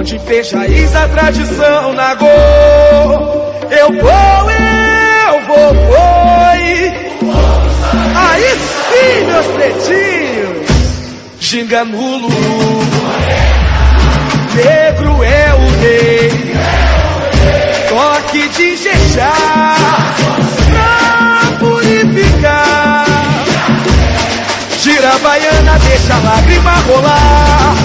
onde fez raiz a tradição na Go. Eu vou, oi. Aí sim, meus pretinhos. Ginga no Lulu, negro é o rei. Toque de Jejá pra purificar. Gira a baiana, deixa a lágrima rolar.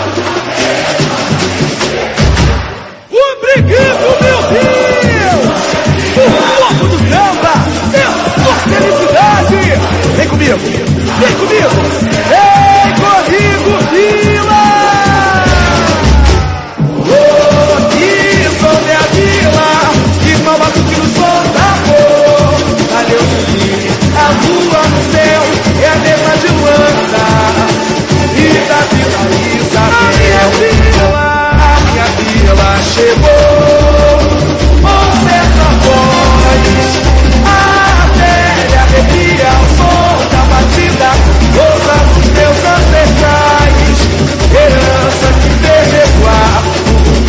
Obrigado, meu Deus! O povo do samba é sua felicidade! Vem comigo! Vem comigo! Vem comigo, Vila! Oh, que som é a Vila! Que palma do que o som da cor! Valeu, Vila! A lua no céu é a mesma de Luanda. E da Vila Isabel, a minha Vila chegou com certa voz. A velha arrepia ao som da batida, louva dos teus ancestrais, herança que perpetuar o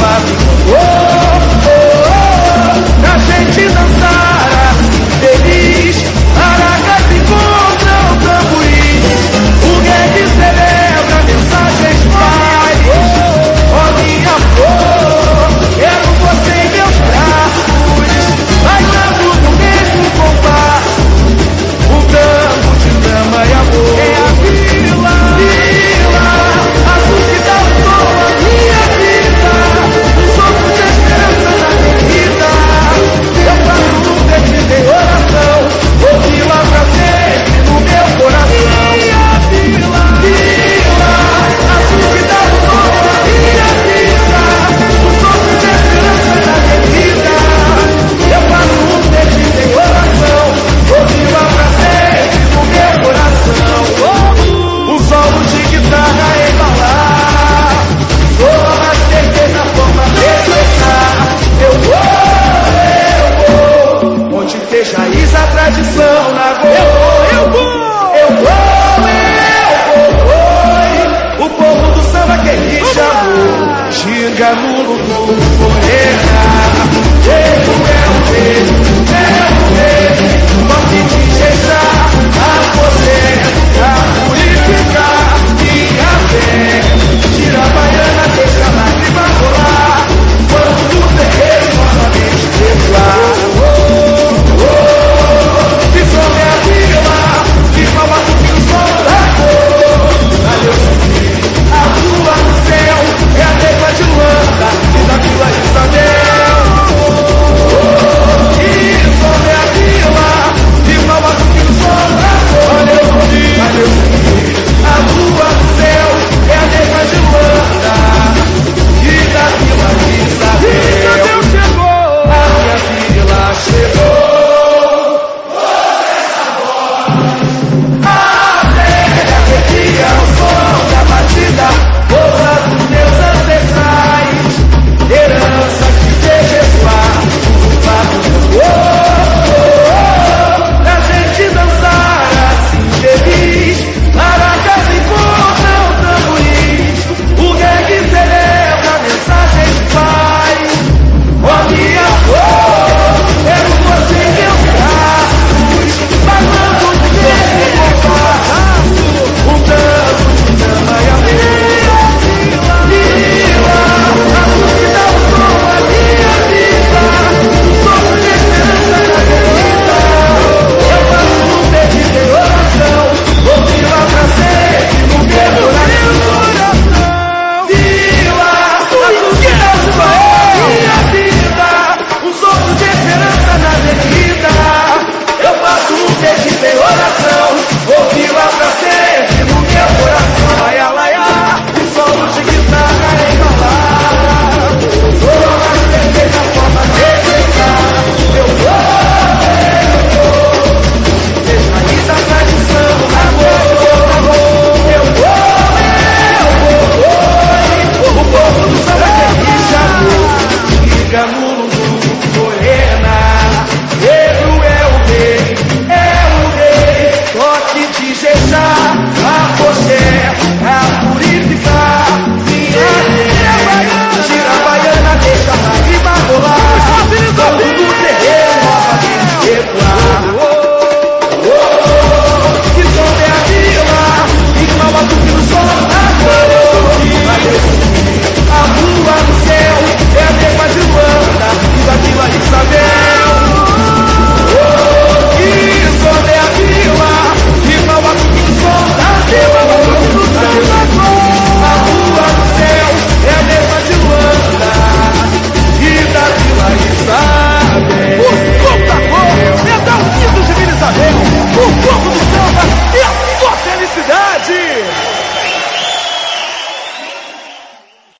pavilhão. Pra gente dançar feliz, maracas encontram tamborins, o reggae celebra mensagens pais. Ó minha flor, quero você em meus braços, bailando no mesmo compasso, um tango de drama e amor. É a Vila, Vila, azul que dá o som à minha vida, um sopro de esperança na minha vida. Eu faço um pedido em oração, vou Vila pra sempre no meu coração. Vila, Vila, azul que dá o som à minha vida, um sopro de esperança na minha vida. Eu faço um pedido em oração, vou Vila pra sempre no meu coração. Um solo de guitarra embalar, soa mais certeza, forma de expressar. Eu vou, onde fez raiz a tradição na Go. Eu vou, oi. O povo do samba que me chamou, ginga no Lulu, morena.